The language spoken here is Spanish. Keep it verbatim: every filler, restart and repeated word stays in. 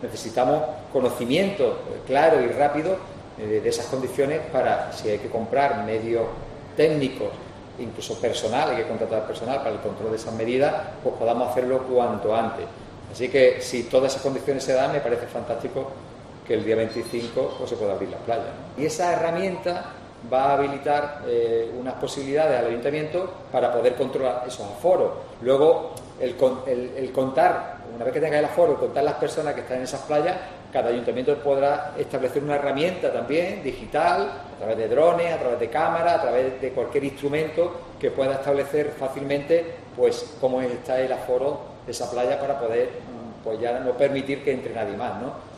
necesitamos conocimiento claro y rápido de, de esas condiciones para, si hay que comprar medios técnicos, incluso personal, hay que contratar personal para el control de esas medidas, pues podamos hacerlo cuanto antes. Así que si todas esas condiciones se dan, me parece fantástico que el día veinticinco pues, se pueda abrir la playa, ¿no? Y esa herramienta va a habilitar eh, unas posibilidades al ayuntamiento para poder controlar esos aforos. Luego, el, el, el contar, una vez que tenga el aforo, contar las personas que están en esas playas, cada ayuntamiento podrá establecer una herramienta también digital, a través de drones, a través de cámaras, a través de cualquier instrumento que pueda establecer fácilmente pues cómo está el aforo de esa playa para poder pues ya no permitir que entre nadie más, ¿no?